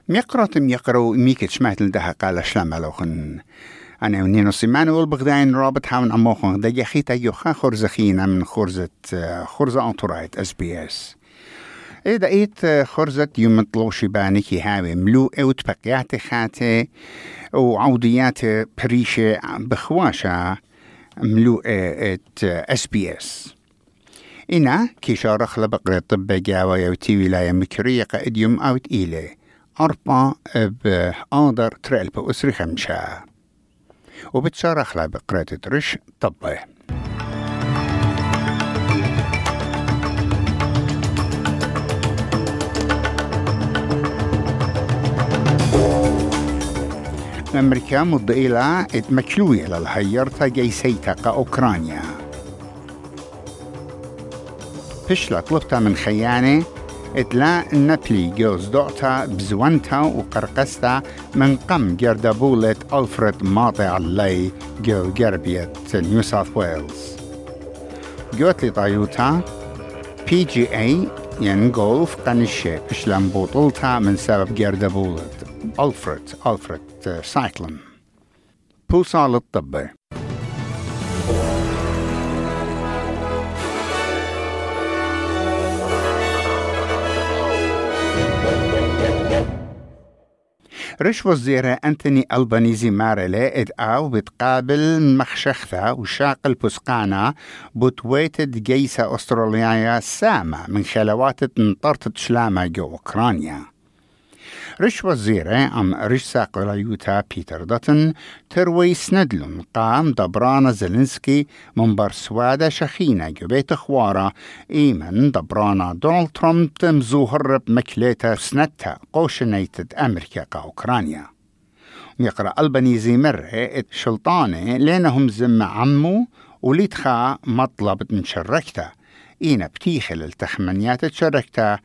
ميقرأ ميكت شمعت لدها قال شلام لوخن أنا ونينو سيمانويل بغداين رابط هاون عموخن دا يخيتا يوخا خرزخينا من خرزة أنطرايت SBS إذا إيت خرزة يمطلو شبانكي هاوي ملو أوت بقيات خاتي وعوديات بريشة بخواشة ملو SBS إنا كيشارخ لبقرة طب جاوة يوتي ولاية مكرية قائديوم أوت إيلي 4 بآدر تريل بأسري 5 وبتشارخ لبقرة ترش طبه أمريكا مضئلة اتمكلوية للهيرتا جيسيتا كأوكرانيا بشلا طلبتا من خيانة اتلا نبلي جوز دوعتا بزوانتا وقرقستا من قم جردبولة ألفريد ماطع اللي جو جربية نيو ساوث ويلز جوت لي طايوتا PGA ين غولف قنشة بشلا مبوطلتا من سبب جردبولة ألفريد سايكلون بوصال الطب رش وزير أنتوني ألبانيزي مارلي ادعاو بتقابل مخشخثة وشاقل بسقانا بتويتد جيسة أستراليايا سامة من خلوات نطرت شلامة جو أوكرانيا رش وزيرة رش ساقل يوتا بيتر داتن تروي سندلون قام دبرانا زلنسكي من برسوادة شخينة جبيت خوارة إيمن دبرانا دونالد ترامب تمزوهر بمكليتا سنتا قوشنيتد أمريكا كأوكرانيا يقرأ ألبانيزي مرة شلطانة لينهم زم عمو وليتخا مطلب نشركتا إينا بتيخل التخمنيات تشركتا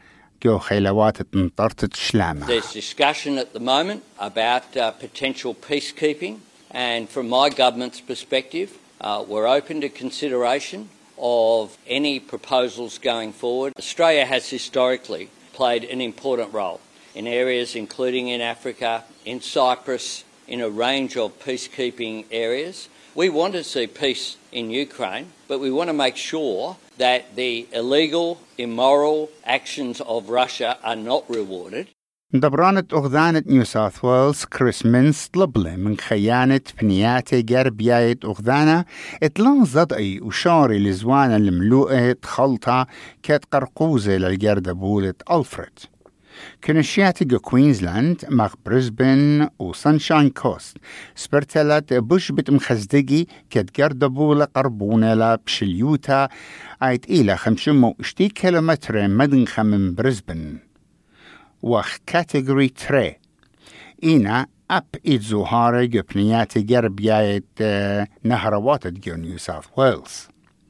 There's discussion at the moment about potential peacekeeping, and from my government's perspective, we're open to consideration of any proposals going forward. Australia has historically played an important role in areas including in Africa, in Cyprus, in a range of peacekeeping areas. We want to see peace in Ukraine, but we want to make sure that the illegal, immoral actions of Russia are not rewarded. دبرانة أغذانة نيو ساوث ويلز كريس مينس طلبله من خيانة بنياتي جربياية أغذانة اتلان زدعي وشاري لزوانا الملوءة خلطة كات قرقوزة للجردبولة ألفريد كنشياتي جو كوينزلاند مع بريسبن وسانشاين كوست سبرتلت بشبت مخزدقي كت جردبولة قربونة لا بشليوتا عيد إلى 500 كيلومتر مدنخة من بريسبن وخ كاتيجوري 3 إينا أب إتزوهارة جو بنياتي جربياية نهروات جو نيو ساوث ويلز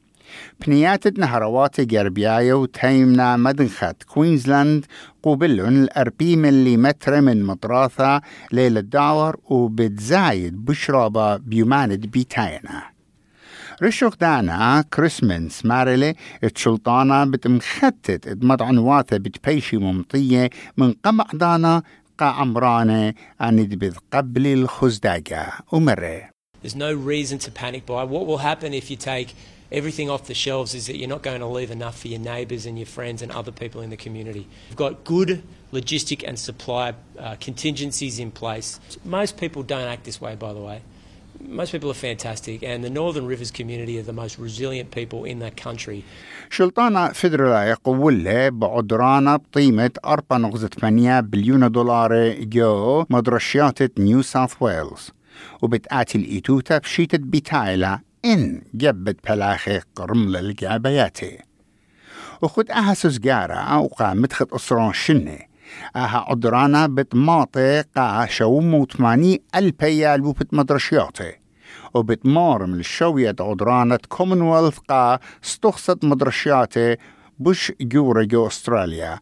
بنيات نهروات جربياية وتيمنا مدنخة كوينزلاند قوبلون 40 مليمتر من مطراثة ليلة الدعور وبتزايد بشرابة بيوماند بيتاينا رشوق دانا كريسمنس مارلي الشلطانة بتمختت ادمضعنواثة بتبيشي ممطية من قمع دانا قا عمرانة أندبذ قبل الخزداقة ومره. There's no reason to panic buy. What will happen if you take everything off the shelves is that you're not going to leave enough for your neighbours and your friends and other people in the community. We've got good logistic and supply contingencies in place. Most people don't act this way, by the way. Most people are fantastic, and the Northern Rivers community are the most resilient people in that country. شلطانة فيدرالية قولة بعدرانة بقيمة 4.8 بليون دولار جو مدرشيات نيو ساوث ويلز وبتآتي الإيتوتا بشيتة بتايلة إن جبت بلاخي قرمل الجابياتي وخد أها سزجارة وقامت خد أسران شنة أها عدرانا بتماطي قا شومو 80 البيال وبت مدرشياتي وبتمار من الشوية عدرانة كومنولث قا استخصت مدرشياتي بش جورة جو أستراليا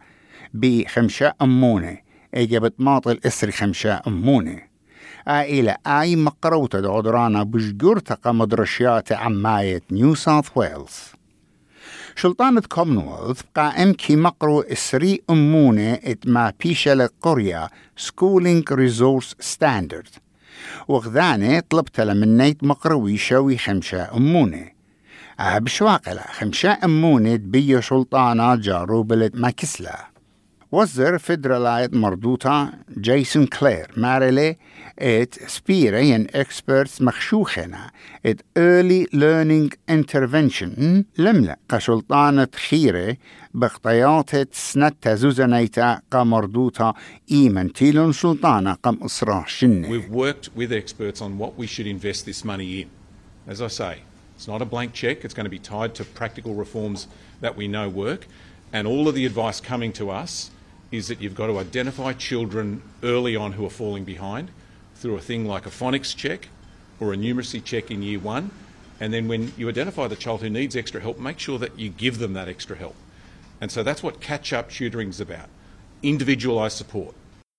ب5 أمونة إجابت ماطي الإسر 5 أمونة إلى أي مقروطة عدرانا بشجورتق مدرشيات عماية نيو ساوث ويلز شلطانة كومنولث قائم كي مقرو إسري أمونة ما بيشل قرية Schooling Resource Standard وغذاني طلبت لمنيت مقروي شوي 5 أمونة بشواقلة 5 أمونة بيو شلطانة جاروبلت ماكسلا وزر فيدرالايت مردوطة جيسون كلير مارلي سبيرين اكسبرتس مخشوخنا early learning intervention لملا كشلطانة خيرة بخطيات سنة زوزانيتا كمردوطة إيمن تيلون سلطانة قم إصراح شنة. We've worked with experts on what we should invest this money in. As I say, it's not a blank check. It's going to be tied to practical reforms that we know work. And all of the advice coming to us is that you've got to identify children early on who are falling behind through a thing like a phonics check or a numeracy check in year 1. And then when you identify the child who needs extra help, make sure that you give them that extra help. And so that's what catch-up tutoring is about, individualised support.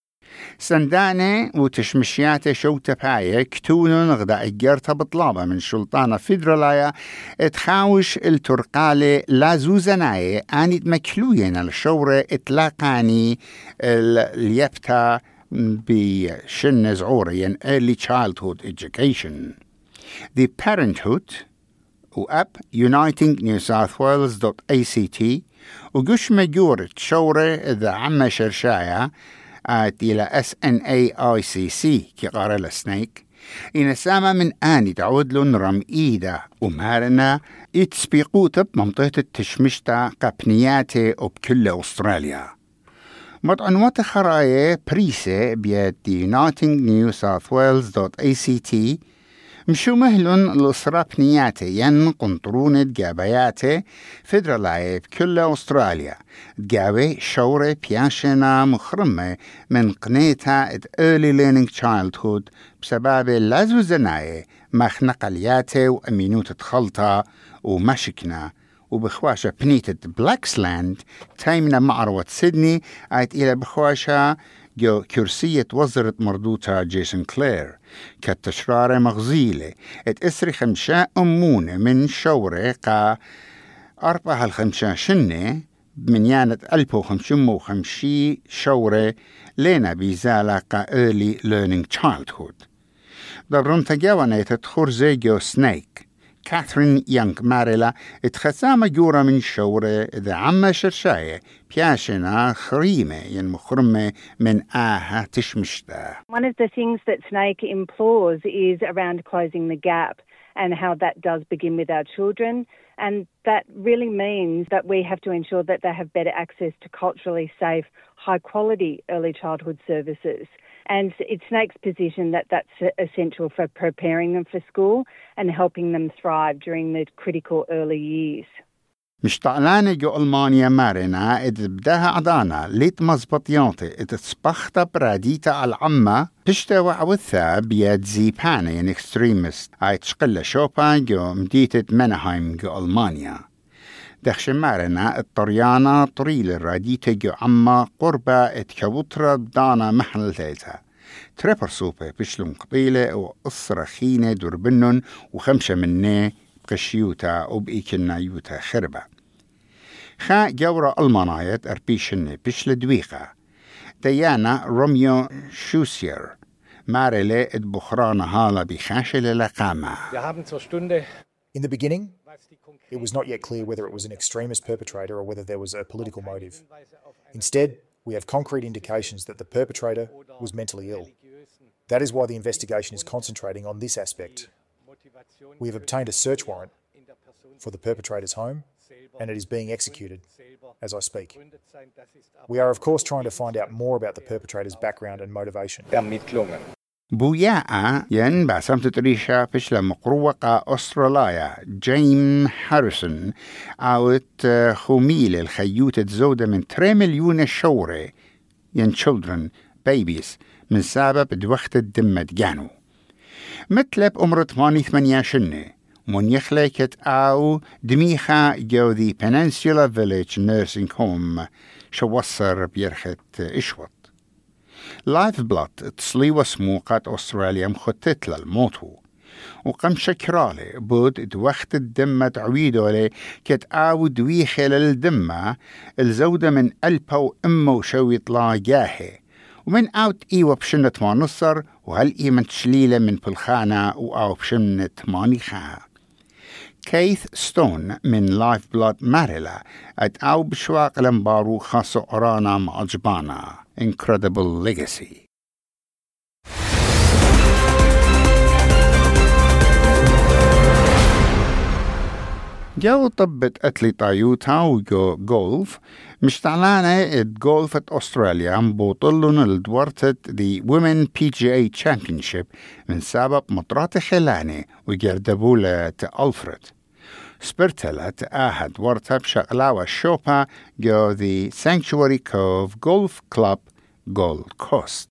سندانة وتشمشيات شوتة باية كتونون غدا إجارتا بطلابة من شلطانة فيدرالايا اتخاوش الترقالة لازوزناية آنيت مكلوين الشورة اتلاقاني اليبتا بشن زعوري early childhood education. The Parenthood وأب Uniting New South Wales.act وقش مجورة شورة إذا عم شرشايا إلى SNAICC كي قارة السنيك إن سامة من آني تعود لون رم إيدا ومارنا يتسبيقوت بمنطقة التشمشتا قبنياتي وبكل أستراليا مطعنوات خراية بريسة بيد Uniting New South Wales.act مشو مهلون الأسرابنياتي ين قنطرونة جابياتي فيدرالاي بكل أستراليا جابي شورة بياشنا مخرمة من قنيتها early learning childhood بسبب اللازو زناية مخنقلياتي وأمينوت خلطة ومشكنا وبخواشة بنيتة بلاكسلاند تايمنا معروة سيدني عيد إلى بخواشة جو كرسية وزارة مردوطة جيسون كلير كالتشرارة مغزيلة اتأسري 5 أمونة من شورة قا 4 شنة بمنيانة 1550 شورة لنا بيزالة قا early learning childhood دبرون تجاونا تتخرزي جو سنيك كاثرين يانغ ماريلا اتخسامة جورة من شورة إذا عما شرشاية بياشنا خريمة ينمخرمة من آها تشمشتا. One of the things that SNAIC implores is around closing the gap and how that does begin with our children. And that really means that we have to ensure that they have better access to culturally safe, high-quality early childhood services. And it's SNAIC's position that that's essential for preparing them for school and helping them thrive during the critical early years. مشتعلانة جو ألمانيا مارنا بداها عدانا ليت مزبطياتي اتسبختا براديتا العمة بشتوى عوثا بياد زيبانا ين اكستريمست تشقل شوبا جو مديتة منهايم جو ألمانيا دخش مارنا الطريانة طريل الراديتا جو عمة قربة اتكوطرة بدانا محل ثالثة تريبر سوبة بشلون قبيلة وقصرة خينة دربنن و5 منه بقشيوتا وبإيكنا يوتا خربة خا جورة المنايت أربيشن بشل دويقة ديانا روميو شوسير مارلي ادبخرانا هالا بخاشل لقامة. In the beginning, it was not yet clear whether it was an extremist perpetrator or whether there was a political motive. Instead, we have concrete indications that the perpetrator was mentally ill. That is why the investigation is concentrating on this aspect. We have obtained a search warrant for the perpetrator's home, and it is being executed as I speak. We are, of course, trying to find out more about the perpetrator's background and motivation. بوياء ين باسمت تريشا بشلا مقروقة أستراليا جيم هاريسون عاوت خوميل الخيوتة زودة من 3 مليون شورة ين children babies من سبب دوخت الدمة جانو مطلب أمر 8 شنة من يخلقت أو دميخة جو ذي Peninsula Village Nursing Home شوصر بيرخت إشوط لايف بلاد تصلي وسموقات أستراليا مخطط للموتو وقم شكرالي بود دوخت الدمة تعويدولي كت آو دوي خلال الدمة الزودة من ألبا وإمه وشوي طلا جاهي ومن آوت إيوة بشنة ما نصر وهل إيمن تشليلة من بالخانة وآو بشنة ما نيخها. كيث ستون من لايف بلاد ماريلا أو بشواق لمبارو خاصو أرانا معجبانا Incredible Legacy. جو طبت أتلي طايوتا وجو جولف مشتعلانة الجولف أستراليا مبوطلون الدورتة the Women PGA Championship من سبب مطرات خلاني وجردبولة ألفريد سبرتلا تآهد ورطة بشغلاوة الشوبا جو the Sanctuary Cove Golf Club Gold Coast.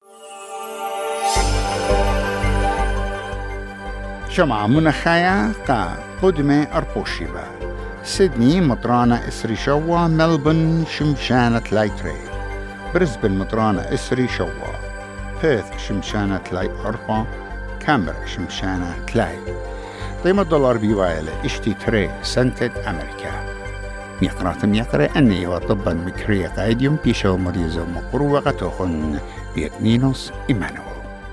شمع منخايا قدمة أربوشيبا سيدني مطرانة إسري شوا ملبون شمشانة لايتري بريسبن مطرانة إسري شوا بيرث شمشانة لاي أربا كامبرا شمشانة لاي قيمة $1 بيوايلة اشتي تري سنتد أمريكا ميقرا أني وطبا مكرية قايديوم بيشو مريزو مقروة غتوخن بيتنينوس إيمانويل.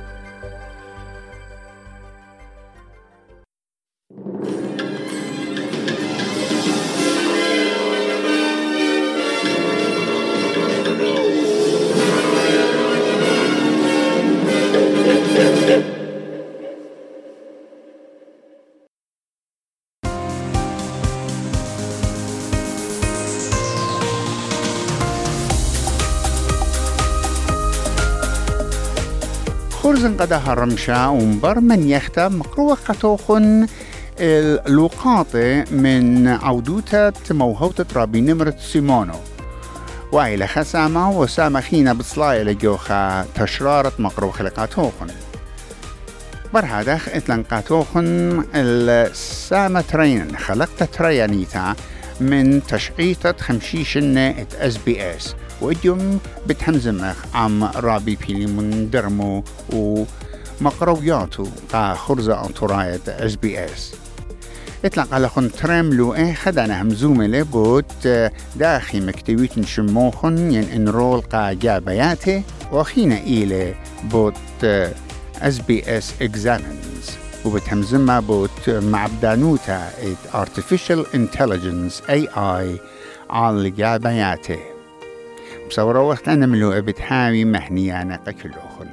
خرزن قدها رمشا ومبر من يختا مقروة قطوخن اللوقاطة من عودوتة موهوتة رابي نمرة سيمونو وإلى خسامة وسامخينا بصلاية لجوخا تشرارة مقروة خلقاتوخن برهادخ اتلنقاتوخن السامة ترين خلقت تريانيتا من تشعيطة خمشيشنة SBS وإديوم بتحمزمخ عم رابي بيلي من درمو ومقروياتو قا خرزة أنطراية SBS اطلق على خن ترملو خدانا همزومة لبوت داخي مكتويت نشموخن ين انرول قا جابياتي وخينا إيلي بوت SBS Examines وبتهمزمها بوت معبدانوتا Artificial Intelligence AI على جابياتي بصورة وقت أنا ملوء بتحاوي مهنيانا قكلوخن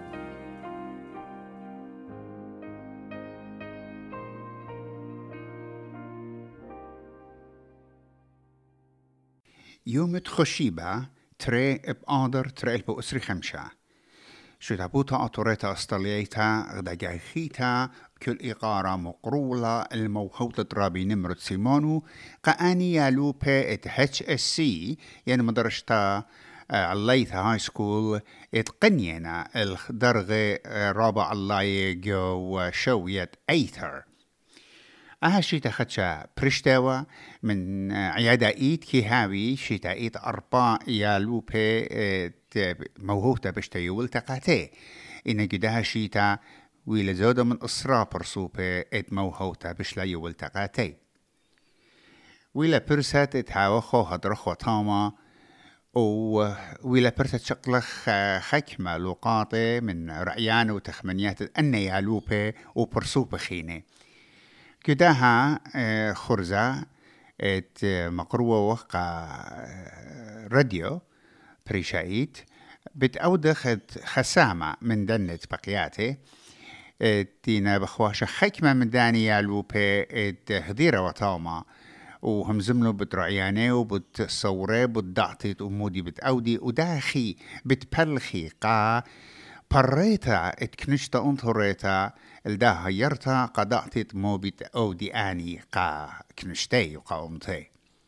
يوم تخشيبا تري بقادر تري بأسري خمشة شو تابوتا أطوريتا أستاليتا غداجايخيتا كل إقارة مقرولة الموهوطة رابي نمرة سيمونو قاني يالو بي HSC يعني مدرشتا الليثة هاي سكول اتقنينا الدرغة رابع الله جو شوية ايثر شيتا خدشا برشتاوة من عيادة ايد كيهاوي شيتا ايد أربع يالو بي موهوطة بشتايو والتقاتي إن جدها شيتا ويلا زودة من إصرا برسوبة ات موهوتا بشلايو والتقاتي ويلا برسات اتهاوى خو هدرخو طاما ويلا برسات شقلخ خكمة لوقاطة من رعيان وتخمنيات أن يالوبة وبرسوبة خينة كداها خرزة ات مقروة وقع راديو بريشايت بتأودخت خسامة من دنة بقياتي تينا بخواشة حكمة من دانيال وبيت هديرة وطاومة وهم زمنوا بترعياني وبتصوري بتضعطيت ومودي بتأودي وداخي بتبلخي قا بريتا اتكنشتا انطريتا الداها يرتا قدعتيت مو بتأودي آني قا كنشتي وقا أمتي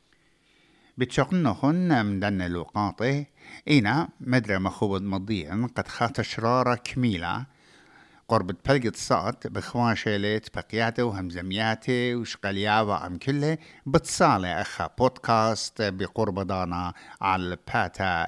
بتشقنهن من دن لوقاطي إينا مدري مخوض مضيا قد خات شرارة كميلة قربت بلقت صات بخواشيلت بقياته وهمزمياته وشقلياوة عم كله بتصالة أخا بودكاست بقرب دانا على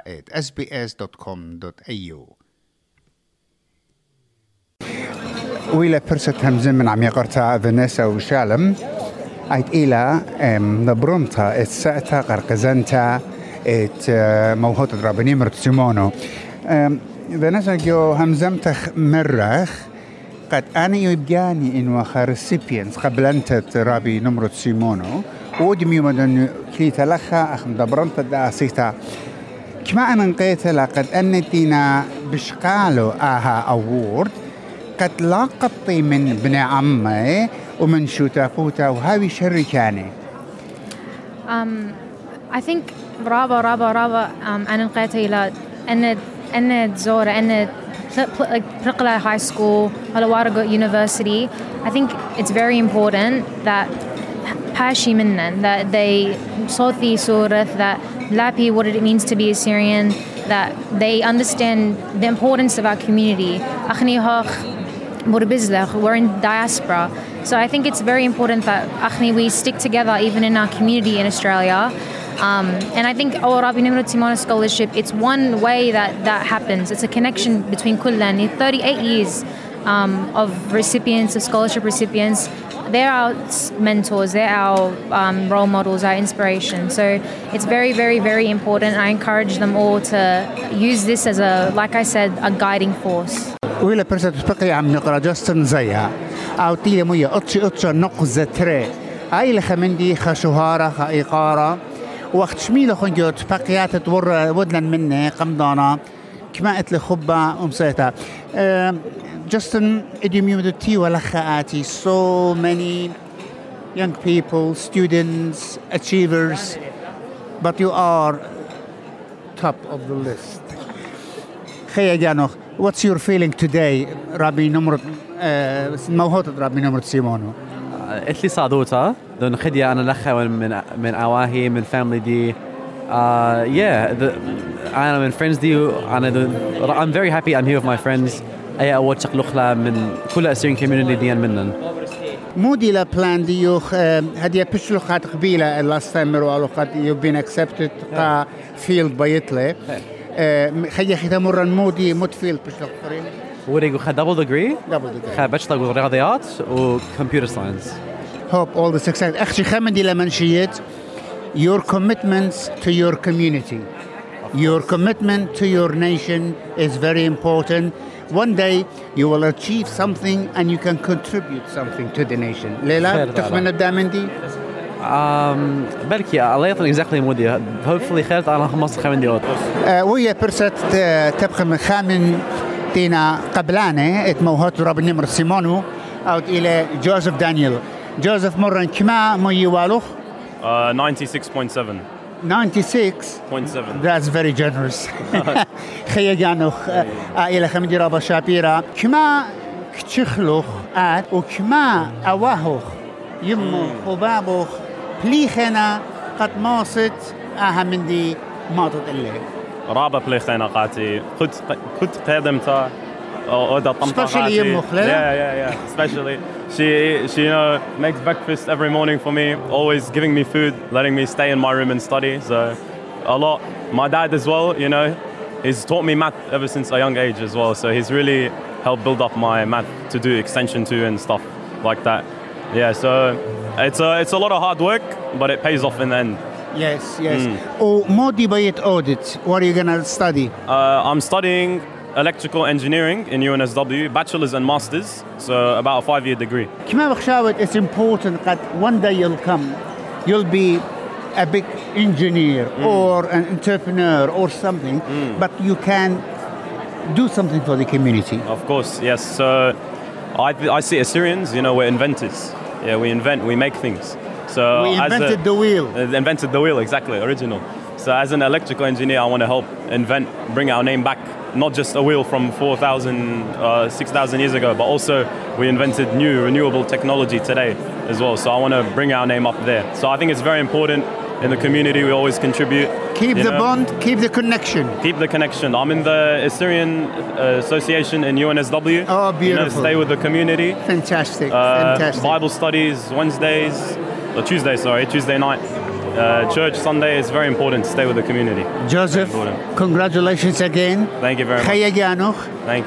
pata@sbs.com.au ويلا برسة همزة من عم يقرتها فينيسا وشالم عيد إلى نبرمتها الساعة قرقزنتا موهوت رابني مرت سيمونو فينيسا جو همزمتخ مرخ قد أنا يبجاني إن وخا ريسيبينس قبل أنت رابي نمرت سيمونو ودمي مدن كليتا لخا أخم دبرمت داسيتا كما أنا نقيت لقد أنتينا بشقالو أوورد قد لاقطي من ابن عمي ومن شوتافوتا وهاوي شركاني. I think رابا أنا نقيت إلى أن تزور أن Prikla High School, Halawargo University. I think it's very important that Pashi Minnan, that they Sothi Surah, that Lapi, what it means to be a Syrian, that they understand the importance of our community. We're in diaspora. So I think it's very important that we stick together even in our community in Australia. And I think Rabbi Nimrod Simona Scholarship, it's one way that happens. It's a connection between Kullan. 38 years of recipients, of scholarship recipients. They're our mentors, they're our role models, our inspiration. So it's very, very, very important. I encourage them all to use this as like I said, a guiding force. وإلى برسة تفقي عم نقرأ جاستن زيها أو تيلي مويا أتش نقزة تري أي لخمندي خشهارة خإقارة وقت شميلة خنجو تفقيات تور ودلن مني قمضانا كما أتلي خبة أمسيتا Justin, idiomuti walakhaati, so many young people, students, achievers, but you are top of the list. What's your feeling today, Rabbi Nimrod, موهوت Rabbi Nimrod Simono? إتلي صادوتا دون خدية أنا لخا من أواهي من family دي. أنا من friends دي I'm very happy I'm here with my friends. أي أول شغل خلا من كل Syrian community ديان منن. مودي لا plan دي يوخ هدية بيشلو خات قبيلة last time مروا قد you've been accepted قا field بيطلع. خي ختمرن مودي مود field بيشلو قرين. وريجو خد double degree. خد bachelor بالرياضيات و computer science. Hope all the success. أختي خمدي لمنشيت your commitments to your community. Your commitment to your nation is very important. One day you will achieve something and you can contribute something to the nation. Leila, تخمن الدامن دي؟ بلكي الله يطلع exactly مودي. Hopefully خيرت أنا خمس خمن دي أوت. ويا برسة تبقى من خامن تينا قبلانة اتموهات رابي نمر سيمونو أو إلى جوزيف دانيال. جوزيف مرن كما ميوالوخ؟ 96.7. 96.7. That's very generous. خيجانوخ إلى خمدي رابا شابيرا كما كتشخلوخ وكما أواهوخ يمو خبابوخ بليخنا قد ماصت من دي ماطت اللي رابا بليخنا قاتي كنت قدمتها especially يمو خلال yeah especially she makes breakfast every morning for me, always giving me food, letting me stay in my room and study. So a lot. My dad as well, he's taught me math ever since a young age as well. So he's really helped build up my math to do extension 2 and stuff like that. Yeah, so it's a lot of hard work, but it pays off in the end. Yes. Oh, Modi audit. What are you gonna study? I'm studying electrical engineering in UNSW, bachelor's and master's, so about a 5-year degree. It's important that one day you'll be a big engineer or an entrepreneur or something, but you can do something for the community. Of course, yes. So I see Assyrians, we're inventors. Yeah, we make things. So we invented the wheel. Invented the wheel, exactly, original. So as an electrical engineer, I want to help bring our name back. Not just a wheel from 4,000, 6,000 years ago, but also we invented new renewable technology today as well. So I want to bring our name up there. So I think it's very important in the community. We always contribute. Keep the bond, keep the connection. Keep the connection. I'm in the Assyrian Association in UNSW. Oh, beautiful. Stay with the community. Fantastic. Bible studies, Tuesday night. Church Sunday is very important to stay with the community. Joseph, congratulations again. Thank you very much. Thank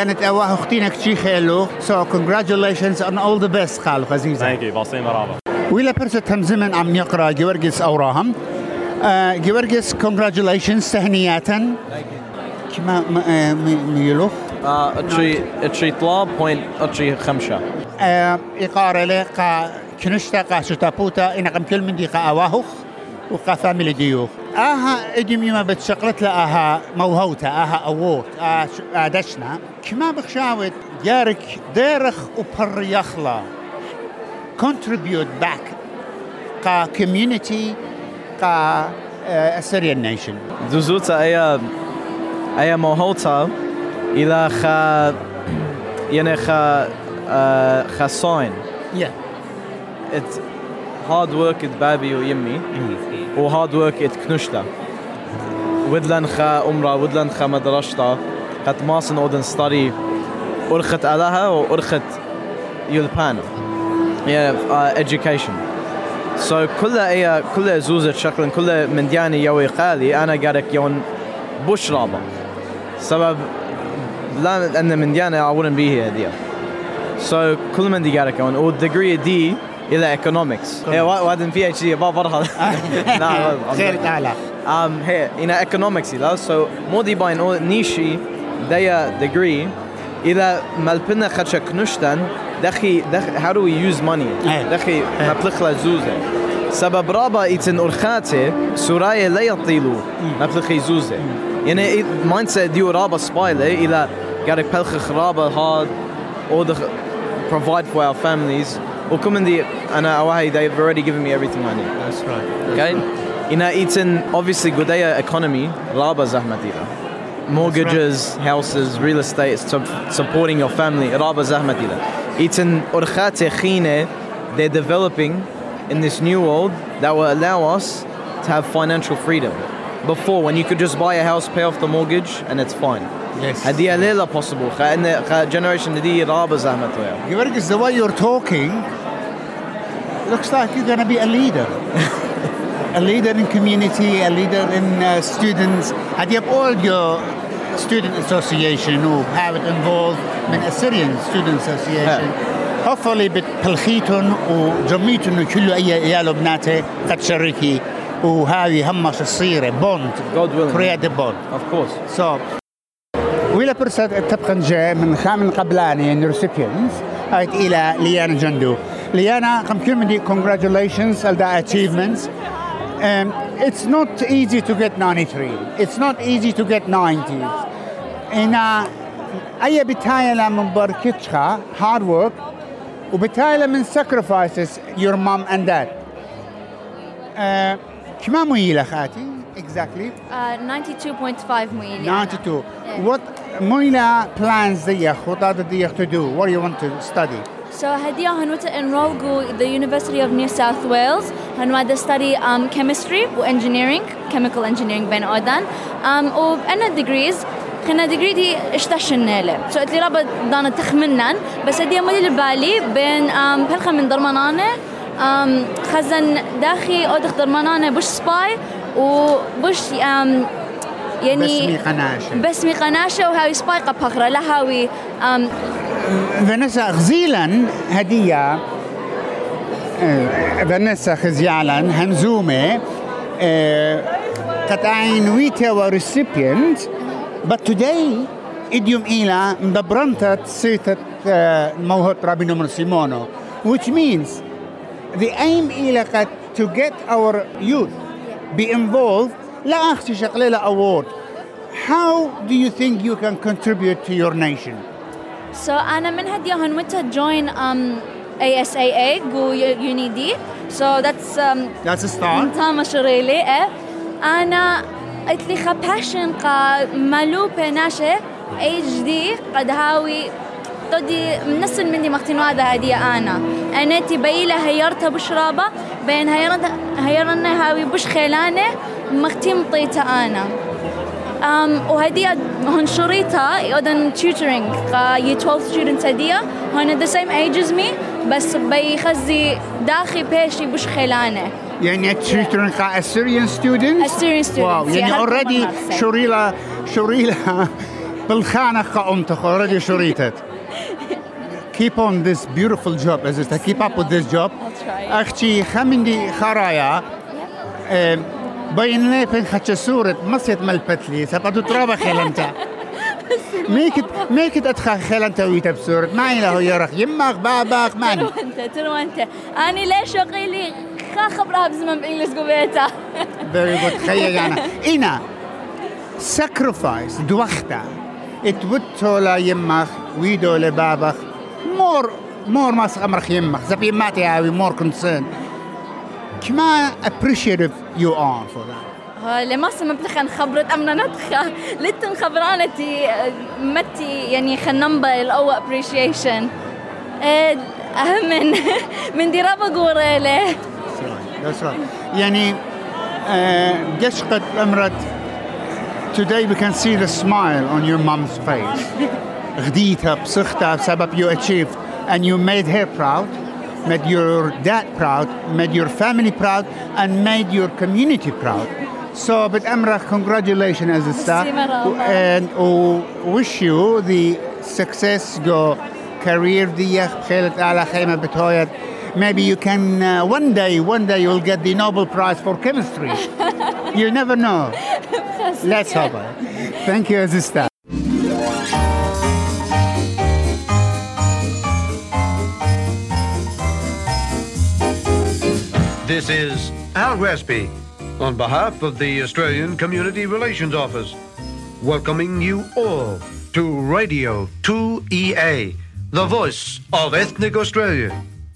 you. So congratulations and all the best خالق عزيزة. Thank you. بعصين مرحبا. وإلى برسة همزمن عم يقرأ جورجس أوراهم. جورجس congratulations تهنئة. كما ميلوخ. اتري طلاب بوينت اتري خمسة. إقارة لقى كنشتا قا شتابوتا إن قم كل من دي قا أواهوخ وقا فاميلي ديوخ. إدمي ما بتشقلت لها موهوتا أووت دشنا كما بخشاوت جارك ديرخ وبريخلا contribute back قا community قا Assyrian nation. دوزوتا أي موهوتا إلى يعني sign. Yeah. It's hard work at Babi or Yimmi, or hard work at Knushta. Widlan kha Umra, Widlan kha Madrashta, Kat Masan Oden study Urkhat Alaha or Urkhat Yulpan. Yeah, education. So kulla zuzat shaklan kulla Mendiani Yawi Qali, Ana Garak Yon Bushraba. Sabab La and the Mendiana I wouldn't be here dear. So كل من دي قاعد كون والdegree دي إلى economics. إيه وادن PhD برها. لا خير تعالى. Here in economics إلى so مودي باين نيشي ديا degree إلى مالبنا خدش كنشتن دخي how do we use money دخي نطلق زوزة سبب رابع إتن أرخاته سرايا لا يطيلو نطلق زوزة يعني mindset ديو رابع سبايله إلى قاعد بلخ رابع هاد or provide for our families. Or come in the they've already given me everything I need. That's right. Okay? It's an obviously Gudaya economy, Raba Zahmatila. Mortgages, houses, real estate, supporting your family, Raba Zahmatila. It's an Urkhate Khine, they're developing in this new world that will allow us to have financial freedom. Before, when you could just buy a house, pay off the mortgage, and it's fine. Yes. هذه ليلة possible. Generation دي رابع زحمة وياه. Georgis, the way you're talking, looks like you're going to be a leader. A leader in community, a leader in students. And you have all your student association who have it involved in Assyrian Student Association. Hopefully بتلخيتهم وجميتهم وكل أي عيال بناته قد شريكي وهذه همش تصير bond. God willing. Create a bond. Of course. So. وإلى برسة تبقى جاء من خامن قبلاني recipients إلى ليانا جندو. ليانا قم كل من دي congratulations على the achievements. It's not easy to get 93. It's not easy to get 90s. إن أي بتايلة من بركتشها hard work وبتايلة من sacrifices your mom and dad. كم ميلة خاتي exactly? 92.5 ميلة. 92. What Moila plans to do? What do you want to study? So هدية هنوت enroll go the University of New South Wales. هنوت study chemistry و engineering, chemical engineering بين أودان. وأنا degrees. خنا degree دي اشتشنا له. So اللي رابط دانا تخمنن بس هدية مالي البالي بين بلخة من درمانانة خزن داخي أودخ درمانانة بوش سباي وبوش يعني بسمي قناشة وهاوي سبايقة بخرة لا هاوي فنسا غزيلا هدية فنسا خزيالا همزومة قطعين ويتا وريسيبينت but today إديوم إلى مدبرنتت سيتت موهوت رابي نمر سيمونو which means the aim إلى to get our youth be involved لا أختي شغلة award. How do you think you can contribute to your nation? So أنا من هدية هنوتها join ASAA go UNID. So that's a start. تام شريلي أنا قلت لي passion قا ملوبة ناشة HD قد هاوي تودي منسل مني مختنوا هذا هدية أنا تبيله هيرتها بشرابة بين هيرنا هاوي بش خيلانة مختم طيتها أنا وهدية هنشريتها يودن tutoring year 12 students هدية هن the same age as me بس بيخزي داخل بيشي بش خيلانة يعني children Assyrian students? Assyrian students. Wow. يعني already شوريلا بالخانة قامت already شوريتت. Keep on this beautiful job. As I keep up with this job. I'll try. أختي خمندي خرايا. بين لي بين خدش صورة مسجد ملبتلي سبعة ترابة خلنتا. ميكت أدخل خلنتا ويتب صورة ما إله يرخ يمك بابك ماني. ترو أنت. أنا ليش شغلي خبرها بزمن بإنجليز قبيتها. Very good. خيال أنا. إنا sacrifice دوختا. اتوتولا يمك ويدو لبابك. more mas أمرخ يمك. زبي ما تياوي more concern. كما appreciative you are for that. لما سمبتخن خبرت أمنا ندخة لتن خبرانتي متي يعني خنمبل أو appreciation أهم من دي رابا قوريلة. That's right. يعني قشقت أمرت. Today we can see the smile on your mom's face. غديتها بصختها بسبب you achieved and you made her proud. Made your dad proud, made your family proud, and made your community proud. So, but Amra, congratulations as a star, and wish you the success go career. Maybe you can one day you'll get the Nobel Prize for chemistry. You never know. Let's hope. Thank you as a star. This is Al Gillespie on behalf of the Australian Community Relations Office, welcoming you all to Radio 2EA, the voice of ethnic Australia.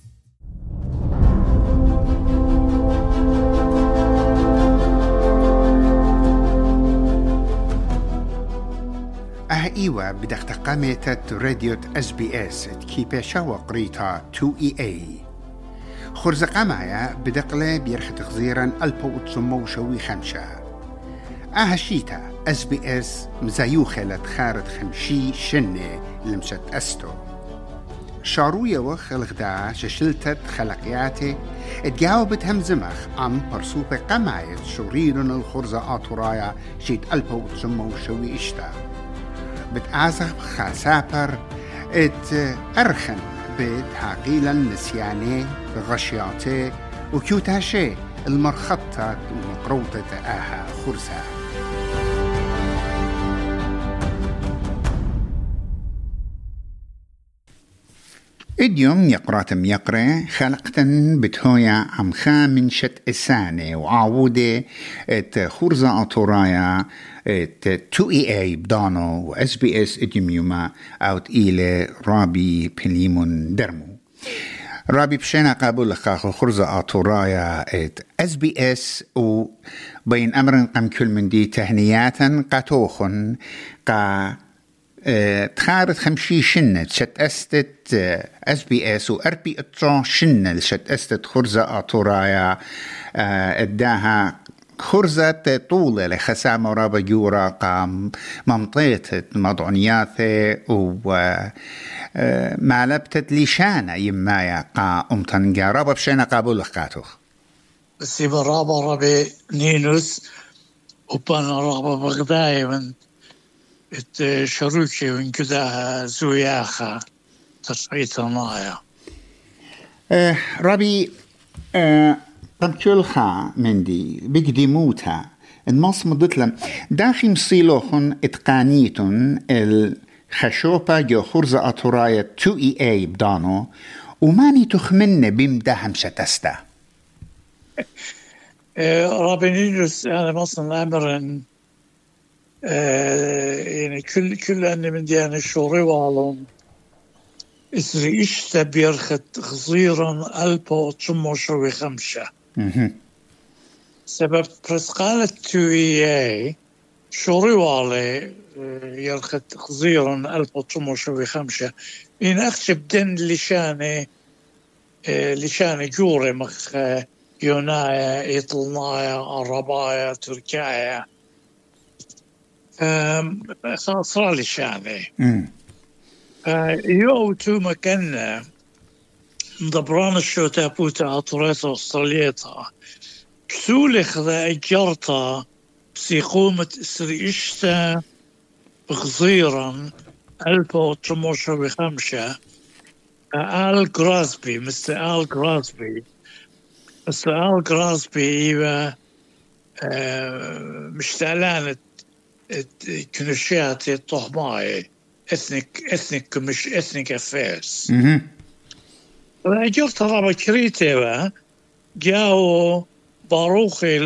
إيوة بدك قامت راديو SBS تكيبشا وقريتها 2EA خرزقا معايا بدقلة بيرخ تخزيرا ألبو تسمو شوي خمشة شيتا SBS مزايوخة لتخارت خمشي شنة لمشت أستو شاروية وخلقدا ششلتت خلقياتي اتجاوبت همزمخ أم برسوبة قمايت شوريرن الخرزة آتورايا شيت ألبو تسمو شوي إشتا بتعازق خاسابر ات أرخن بيت عقيلا نسياني بغشياتي وكيوتاشي المرخطة ومقروطة آها خرزة إديوم يقراتم يقرأ خلقتن بتهويا عم خامن شت إساني وعودة ات خرزة أطورايا ات 2EA بدانو و SBS إديوم يوما أوت إلى رابي بليمون درمو رابي بشينا قابل لخاخو خرزة أطورايا ات SBS و بين أمرن قم كل من دي تهنياتا قاتوخن قا تخارت خمشي شنة شت أستت SBS وأربي أطرا شنة شت أستت خرزة أطورايا إداها خرزة طولة لخسامة رابا جورا قام ممطيت مضعنياثي ومالبتت لشانة يمايا قا أمتنقا رابا بشينا قابل لخاتوخ سيبا رابا نينوس وبانا رابا بغداي من شروكي وانكداها زوياخا تصعيتها معايا ربي قمتلخا مندي بقدموتها المص مدتلم داخل مصيلوخن اتقانيتن الخشوبة جو خرزة أطراية 2EA بدانو وماني تخمن بمدهم شتستا ربي نينوس أنا مصن أمرن يعني كل أن من ديان الشوري والون إسري إشتا بيرخت خزيرا ألبو تسمو شوي خمشة سبب برسقالة 2EA شوري والي يرخت خزيرا ألبو تسمو شوي خمشة إن أخشب دن لشاني جوري مخ يونايا إيطلنايا عربايا تركيايا صار لي شاني يو تو مكان مدبران الشو تابوتا عطريتا وصليتا كسولي خذا أجرتا بسيقومة إسرائيشتا بغزيرا 1905 آل غراسبي مستر آل غراسبي إيوه مشتعلانة كنشياتي الطهماي ethnic مش ethnic affairs أجرت رابع كريتي جاو باروخي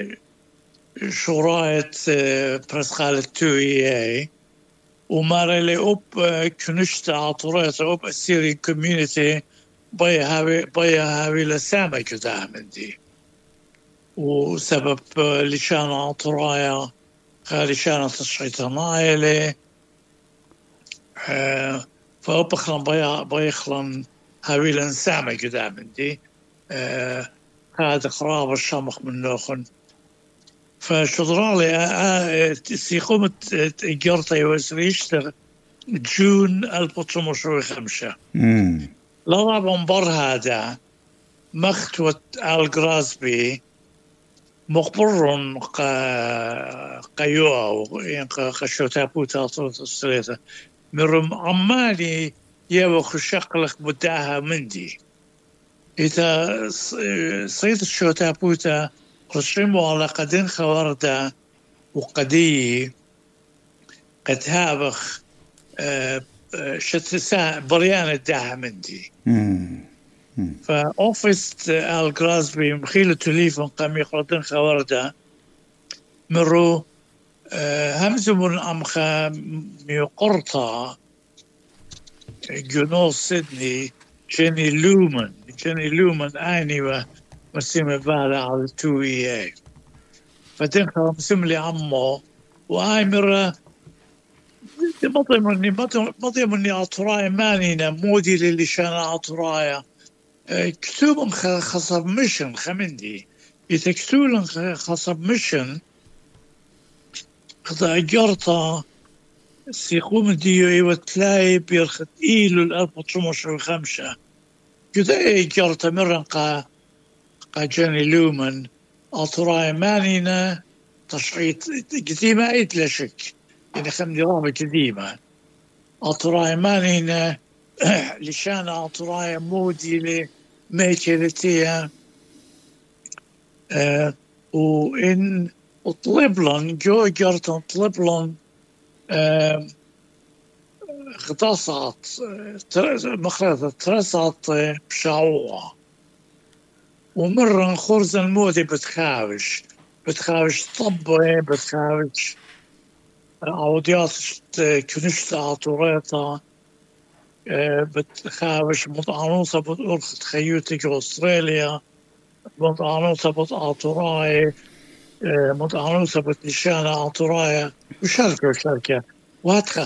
لشراية برسخالة 2EA وماري لي كنشتا عطوريت السيري كوميونيتي بيا هاوي لسامة كده من دي وسبب لشان عطرايا لشان الشيطانية لي فأبخلن بيخلن هاوي لنسامة كده من دي هذا قرابة الشمخ من نوخن فشدرالي سيقومة إجارتي وسريشتر جون 1905 لا بمبر هذا مختوة آل غراسبي مخبرون قيوة قشوتا بوتا الثلاثة مرم عمالي يوخ شقلق بداها مندي إذا صيد الشوتا بوتا رشموا على قدين خواردا وقدي قد هابخ شتسا بريان الداها مندي فأوفيس آل غراسبي مخيلة تليفون قام يقردن خواردا مرو همزو من أمخا ميقرطا جنوب سيدني جيني لومن آني ومسيمة بالة على 2EA فتنخل مسيم لي عمو وآي مرة مضي مني عطرايا مانينا مودي للي شانا عطرايا كتوبهم خصب مشن خمندي يتكتولن خصب مشن خذا أجرتا سيقوم ديو ايوه تلاي بيرخت إيلو 1905 كده أجرتا مرن قا جاني لومن عطرايا مانينا تشعيط قديمة ايت لا شك يعني خمدي رابع قديمة عطرايا مانينا لشان عطرايا مودي لميكلتيا وإن طلبلن جو جرتن طلبلن خطاصات مخرطة ترسات بشعوة ومرة خرز المودي بتخاوش طبة بتخاوش عوديات كنشت عطوريتا بتخاوش مطعنوصة بتأرخ خيوتك أستراليا مطعنوصة بتعطوراي مطعنوصة بتنشانة عطورايا وشركة وهاتخ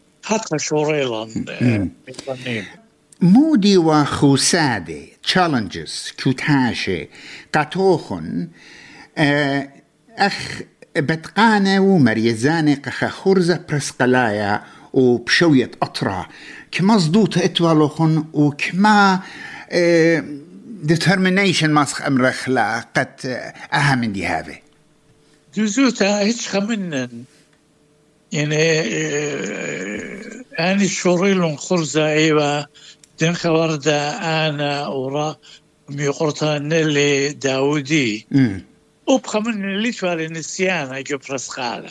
شوريلان مودي وخوسادي challenges كوتاشي قاتوخن أخ بتقانة ومريزاني قخا خرزة برسقلايا وبشوية أطرا كما صدوت اتوالوخن وكما determination ماسخ أمر خلاقت أهم دي هذا دوزوتا هيتش خمنن يعني أنا شوريلون خرزة إيوة دين خواردا أنا ورا ميقرطا نيلي داودي وبخمن اللي توالي نسيان أجو برسخالة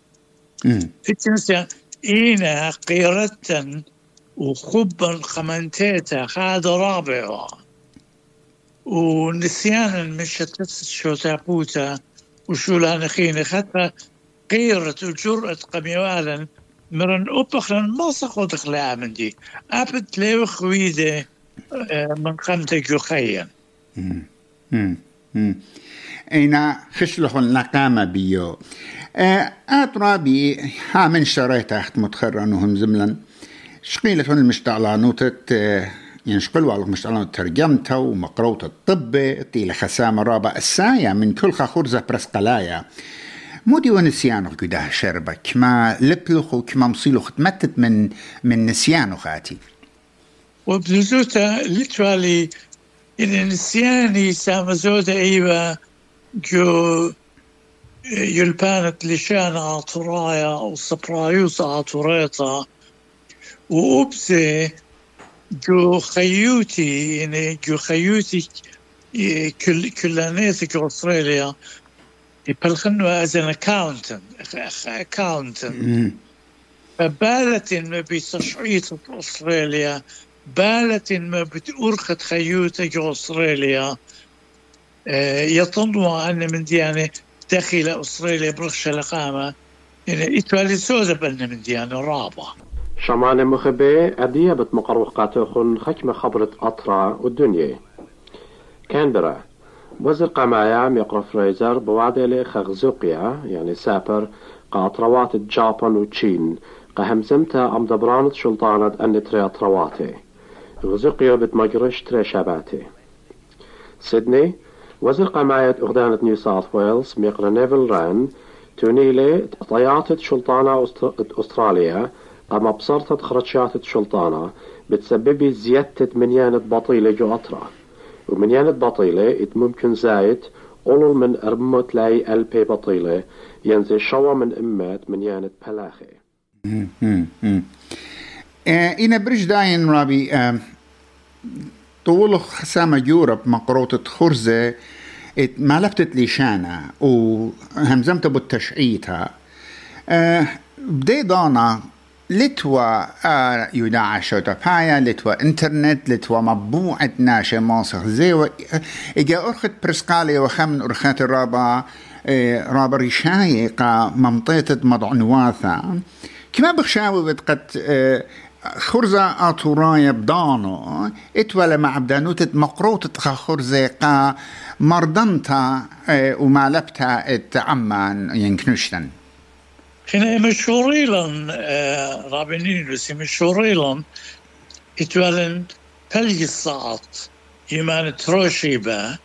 نسيان إينا قيرتا وخبا خمنتيتا هذا رابعا ونسيانا مشتت شوتابوتا وشولان خيني حتى قيرة وجرأة قميوالا مرن أبخلن ما سقط خلاها من دي أبد ليو خويدة من خمتك يخيّن أين خشلخ النقامة بيو أطرابي هامن شريت أخت متخرنهم زملا شقيلة المشتعلانوتت يعني شقلوا على المشتعلانوت ترجمتها ومقروطة الطب طيلة خسامة رابع السايا من كل خورزة برسقلايا مودي ونسيانو كده شربك ما لبلخ وكما مصيلخ تمتت من نسيانو خاتي وبنزوتا literally إن نسياني سامزودا إيوه جو يلبانت لشان عطرايا وصبرايوس عطوريتا وأبسي جو خيوتي يعني جو خيوتي كلانيتك أستراليا يبلغنوا as an accountant فبالت ما بتشعيط أستراليا بالت ما بتأرخت خيوتك أستراليا يطنوا أن من ديانة داخل أستراليا برخش لقامة يعني إتوالي سوزة بأن من ديانة رابع شمان مخبي أدية بتمقروح قاتوخن خكمة خبرة أطرا والدنيا كانبرا وزير قمايا ميقرا فريزر بوعدة خغزوقيا يعني سابر قاطروات جابان وتشين قهمزمتا أم دبرانت شلطانة أن تري أطرواتي غزوقيا بتمقرش تري شاباتي سيدني وزير قماية أغدانة نيو ساوث ويلز ميقرا نيفل ران تونيلي طياتت شلطانة أستراليا قام بصرتت خرجات شلطانة بتسببي زيادة منيانة بطيلة جو أطرا ومنيانة بطيلة ممكن زايد قولوا من أرمت لاي ألبي بطيلة ينزل شوى من أمات منيانة بلاخي إنا برج داين رابي طول خسامة يوروب مقروطة خرزة ما لفتت ليشانا وهمزمت بالتشعيتها بدي دانا لتوا يدعى شوتابايا لتوا انترنت لتوا مطبوعة ناشا ماسخ زيو إجا أرخت برسقالي وخمن أرخات رابا ريشاي قا ممطيتة مضعنواثا كما بخشاوي بدقت خرزة آتورايا بدانو اتولا مع بدانوتة مقروطة خرزة قا مردنتا وما لبتا اتعمان ينكنشتن خنا مشهوريلن رابنين بس مشهوريلن اتوالن بلجسات يمان تروشيبا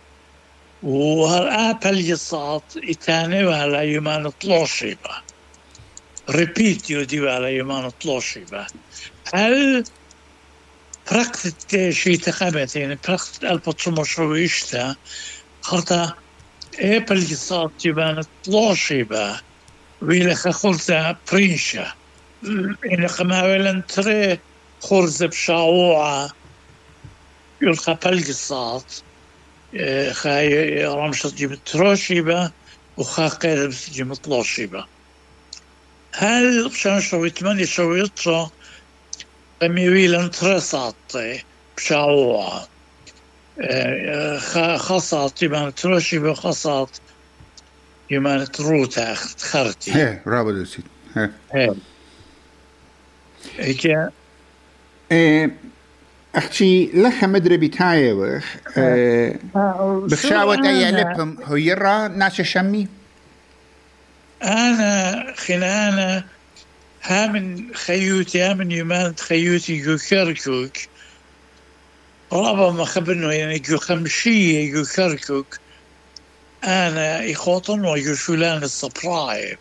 وهر بلجسات اتاني وهلا يمان طلوشيبا ريبيت يودي وهلا يمان طلوشيبا هل برقت شي تقامت يعني برقت البطرمو شويشتا خرطة بلجسات يمان طلوشيبا ويلي خرزة بريشة إن قماولن تري خرزة بشاوعة يلقى بلقصات خاي رمشة جيب تروشيبة وخا قيدة جيب طلوشيبة هل بشان شوي 8 شويطرة قميويلن تري ساطي بشاوعة خاصات يبان تروشيبة خاصات يمان تروتا خرتي هي رابط السيد هي إيكا أختي لها مدري بتاعي وخ بخشاوة أي لبهم هو يرى ناس شمي أنا خلانة هامن خيوتي هامن يمان خيوتي جو كركوك رابا خبرنا يعني جو خمشية جو كركوك أنا يخوطن ويشولان الصبراي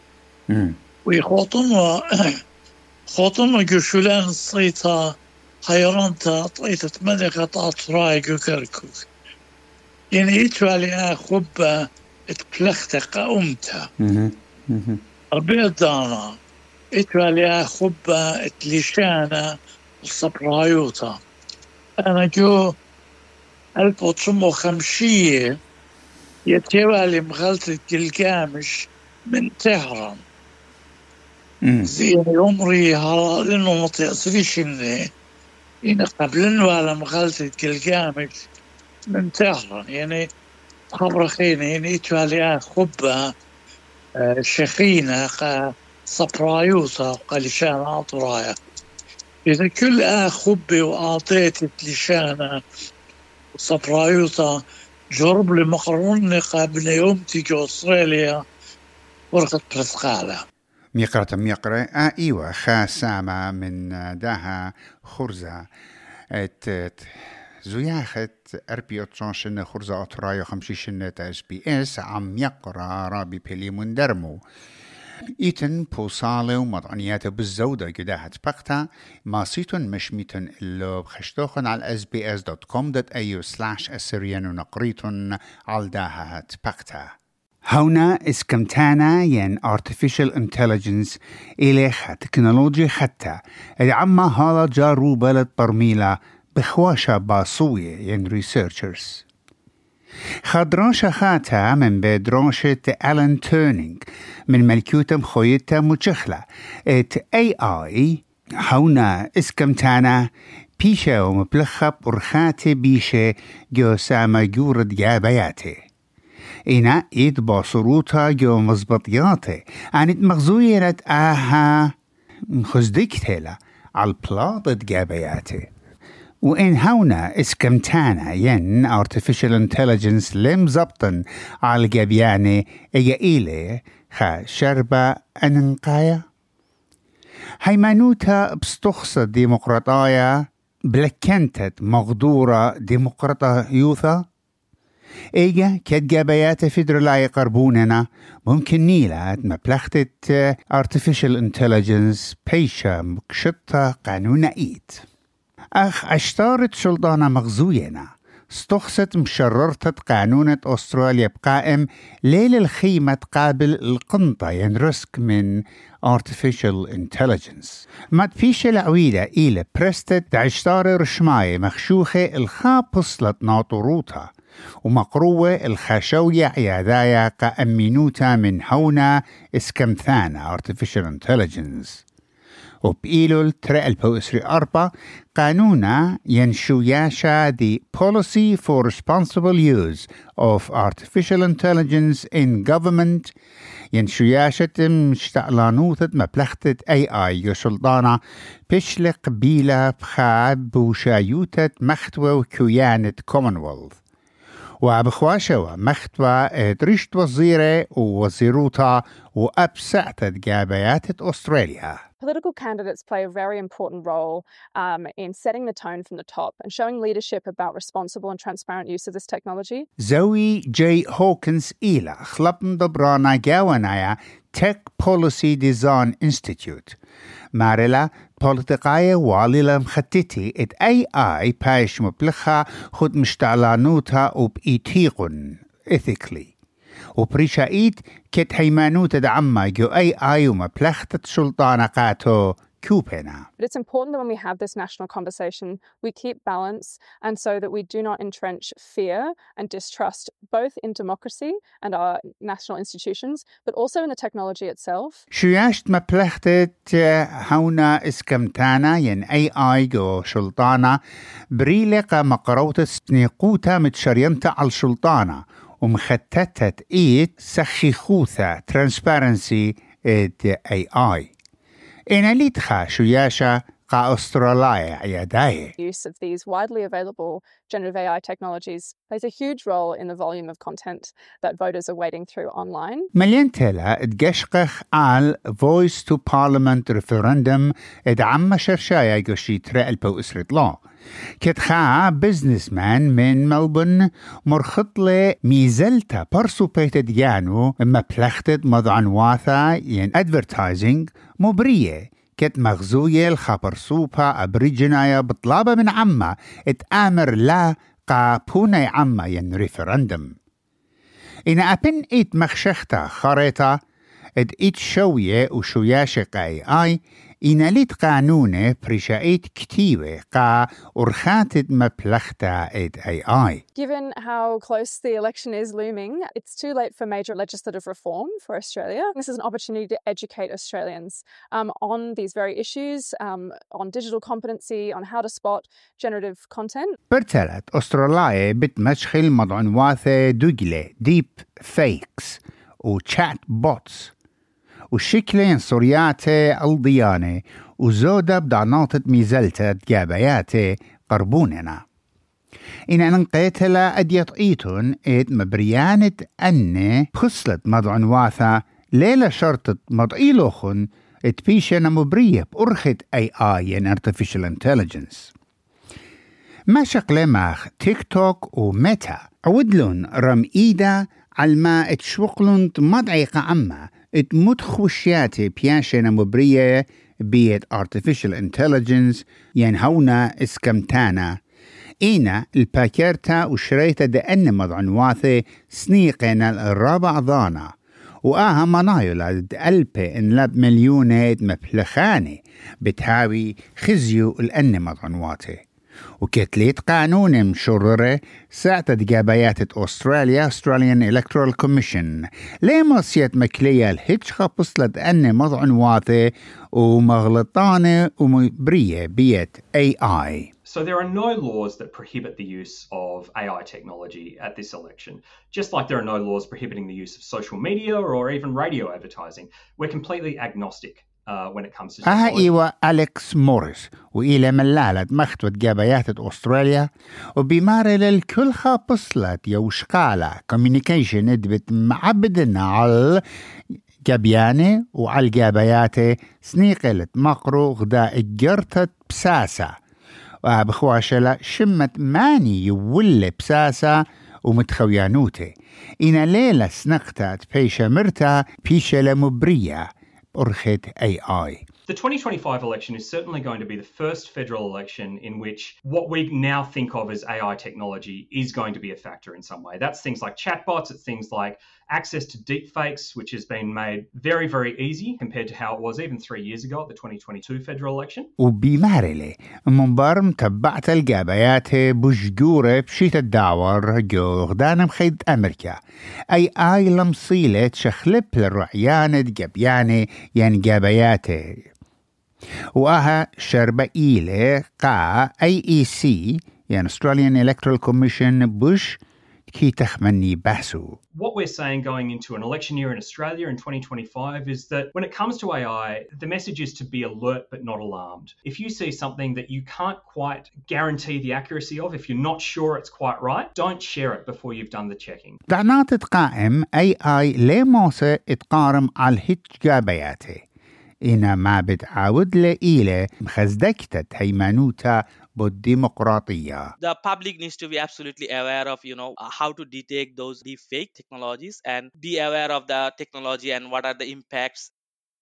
ويخوطن خوطن ويشولان الصيتا حيرانتا طيتة مدقة أطراي كركوك يعني يتوالي أخبة اتبلغت قاومتا البيت دانا يتوالي أخبة اتليشانا الصبرايوتا أنا جو 1950 يتوالي مغلطة جلجامش من طهران زين عمري هلا لأنه ما تأثريش إن قبلن ولا مغلطة جلجامش من طهران يعني خبر خينا يعني يتوالي خبة شخينة صبرايوتا قلشان عطرايا إذا كل خبة وأعطيت لشانة صبرايوتا جرب لي مقرون قبل يوم تيجي أستراليا ورقة برسقالة ميقرة ايوه خاسامة من داها خرزة زياخت أربيوتشون خرزة أطرايا 50 اس بي اس عم يقرأ رابي بيلي مندرمو إيتن بوصالة ومضعنيات بالزودة قداحة بقتا ماسيتن مشميتن اللو بخشتوخن على sbs.com.au/Assyrian ونقريتن على داهة بقتا. هنا اسكمتانا ين artificial intelligence إليخ تكنولوجي حتى العما هذا جارو بلد برميلة بخواشة باسوية ين researchers. خدراشة خاتها من بدراشة ألان تيرنينج من ملكوتة مخويتة مجخلة AI هنا اسكمتانا بيشة ومبلخة برخاتي بيشة جوسامة جورد جابياتي إنا إيد باصروتا جو مزبطياتي عنت مغزوية آها مخزدكتلا على البلاطة جابياتي وإن هونا اسكمتانا ين artificial intelligence لم زبطن على الجابياني إيلي خا شربة أننقايا هيمانوتا بستخصة ديمقراطايا بلكنتت مغدورة ديمقراطة يوثا إيجا كتجابيات فيدرلاي قربوننا ممكن نيلات مبلغتة artificial intelligence بيشا مكشطة قانون إيد أخ أشتارت سلطانة مغزوينا استخصت مشررتة قانونة أستراليا بقائم ليل الخيمة قابل القنطة ينرسك من artificial intelligence ما تفيش العويلة إلى برستت دعشتار رشماية مخشوخة الخابصلة ناطروتها ومقروة الخشوية عيادايا قأمينوتا من هونا اسكمثانا artificial intelligence وبإيلول ترى البوسري 4 قانونا ينشوياشا the policy for responsible use of artificial intelligence in government ينشوياشة مشتعلانوثة مبلغتة AI يسلطانا بشلق بيلا بخاب وشايوتة مختوى وكيانة commonwealth وبخواشوا مختوى درشت وزيرة ووزيروتا وأبسعتت جابيات أستراليا. Political candidates play a very important role in setting the tone from the top and showing leadership about responsible and transparent use of this technology. زوي جي هوكنز إيلا خلبن دبرانا جاونايا Tech Policy Design Institute مارلا بوليتيقاية واليلا مختتي ات AI بايش مبلخها خد مشتعلانوتها وبإيتيقن ethically وبريشايت كت هيمانوتا دعما جو AI ومبلختة سلطانة قاتو كوبنا. But it's important that when we have this national conversation, we keep balance and so that we do not entrench fear and distrust both in democracy and our national institutions, but also in the technology itself. شياشت مبلختة هونا اسكمتانا ين AI جو سلطانة بريلقة مقروطة سنيقوتا متشريمتا على السلطانة ومختتت إيد سخيخوثة transparency AI. إن ليتخا شوياشا قا أستراليا عياداي. Use of these widely available generative AI technologies plays a huge role in the volume of content that voters are wading through online. مليان تلا اتقشقخ على Voice to Parliament referendum ادعم شرشايا قشي ترى البوسرت لا. كتخا بزنس مان من ملبون مرخط لي ميزلتا برسوبيتد ديانو مبلختد مضعنواثا ين advertising مبرية كت مغزوية الخبر سوبا أبريجنايا بطلابة من عما اتآمر لا قابوني عما ين ريفرندم إن أبن إت مخشختا خريطة اد إت شوية وشوياشق AI إن ليت قانونة بريشايت كتيوة قا أرخاتد مبلغتا اد AI. Given how close the election is looming, it's too late for major legislative reform for Australia. This is an opportunity to educate Australians on these very issues, on digital competency, on how to spot generative content. برتلت أستراليا بتمشخل مضعنواثة دوغلة ديب فيكس وشات بوتس وشكلين صورياته الضيانة وزودة بدعناطة ميزلتة جابياته قربوننا إن ننقيتلا أديطئيتون إد مبريانة أني بخصلت مضعنواثة ليلة شرطة مضعيلوخن اتبيشنا مبرية بأرخة AI and Artificial Intelligence ما شقل ماخ تيك توك وميتا عودلون رم إيدا على ما اتشوقلون مضعيقة عما اتموت خوشياتي بياشنا مبرية بيت artificial intelligence ينهونا اسكمتانا إينا الباكيرتا وشريتا دأن مضعنواثي سنيقنا الرابع ضانا وآها منايولا دألبي انلب مليونات مبلخاني بتهاوي خزيو الأن مضعنواثي وكتليت قانون مشررة ساعة جابيات أستراليا Australian Electoral Commission لما سيت مكلية الهج خبصلت أن مضعنواثي ومغلطانة ومبرية بيت AI. So there are no laws that prohibit the use of AI technology at this election, just like there are no laws prohibiting the use of social media or even radio advertising. We're completely agnostic when it comes to technology. إيوة أليكس موريس وإلى ملالة مختوة جابيات أستراليا وبمارة للكل خابصلت يوشقالة كوميونيكيشن ادبت معبدنا على جابياني وعلى جابياتي سنيقلت مقرو غداء جرتت بساسة وبخواشلا شمت ماني يولي بساسة ومتخويانوتي إنا ليلة سنقتات بيشة مرتا بيشة لمبرية بأرخت AI. The 2025 election is certainly going to be the first federal election in which what we now think of as AI technology is going to be a factor in some way. That's things like chatbots, it's things like access to deepfakes, which has been made very, very easy compared to how it was even 3 years ago at the 2022 federal election. وبمارلي منبرم تبعت الجابيات بجدورة بشيت الدعور جو غدانا مخيد أمريكا أي لمصيلة شخلب للرعيانة جابياني ين جابياتي وآها شربة إيلة قا AEC يعني Australian Electoral Commission بوش كي تخمني بحثو. What we're saying going into an election year in Australia in 2025 is that when it comes to AI, the message is to be alert but not alarmed. If you see something that you can't quite guarantee the accuracy of, if you're not sure it's quite right, don't share it before you've done the checking. دعنات تقائم AI لموسى اتقارم على الهجابياتي. إنا ما بتعاود لإيلة مخزدكتت هيمانوتا بالديمقراطية. The public needs to be absolutely aware of, how to detect those deepfake technologies and be aware of the technology and what are the impacts.